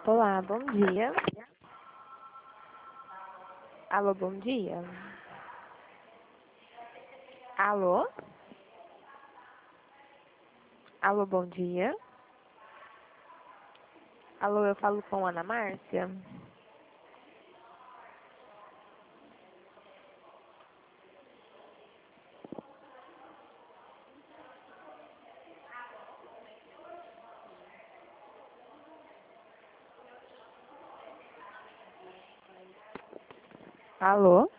Olá, bom dia. Alô, bom dia. Alô? Alô, bom dia. Alô, eu falo com Ana Márcia. Alô?